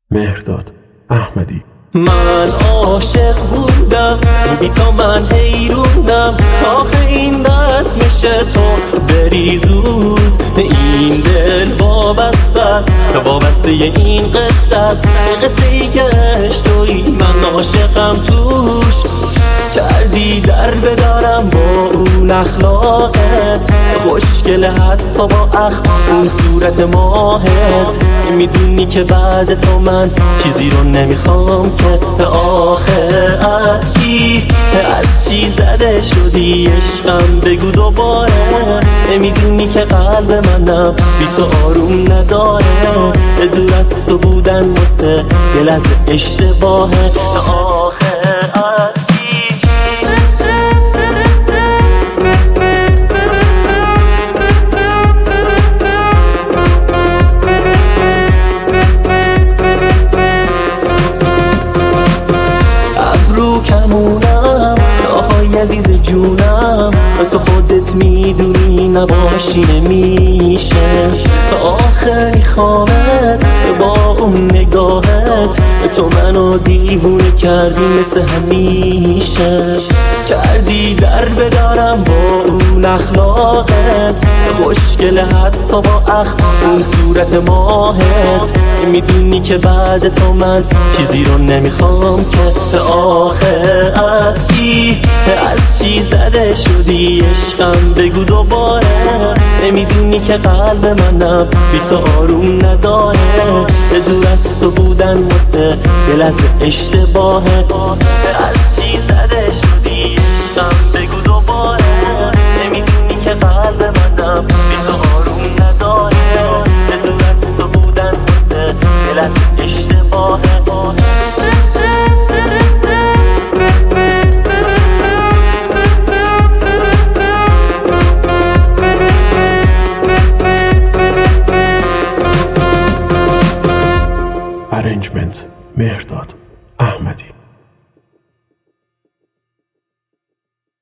مهرداد احمدی. من عاشق بودم بی تو من حیروندم، آخه این دست میشه تو بری زود. این دل وابسته است، وابسته این قصه است، قصه ای که عشق تویی من عاشقم توش. کردی در بدارم با اون اخلاقت، خوشگله حتی با اون صورت ماهت. میدونی که بعد تو من چیزی رو نمیخوام که آخه از چی زده شدی عشقم بگو دوباره. میدونی که قلب منم بی تو آروم نداره، دور از تو بودن واسه دل از اشتباهه. آخه از کمونم آهای عزیز جونم، تو خودت میدونی نباشی نمیشه. آخه میخوامت با اون نگاهت، تو منو دیوونه کردی مثل همیشه. کردی در بدارم با اون اخلاقت، خوشگله حتی با اون صورت ماهت. میدونی که بعد تو من چیزی رو نمیخوام که آخه از چی زده شدی عشقم بگو دوباره. نمیدونی که قلب منم بی تو آروم نداره، دور از تو بودن واسه دل از اشتباهه. از چی زده شدی عشقم بگو دوباره. نمیدونی که قلب منم بی تو آروم نداره، دور از تو بودن واسه دل از اشتباهه. ارنجمنت مهرداد احمدی.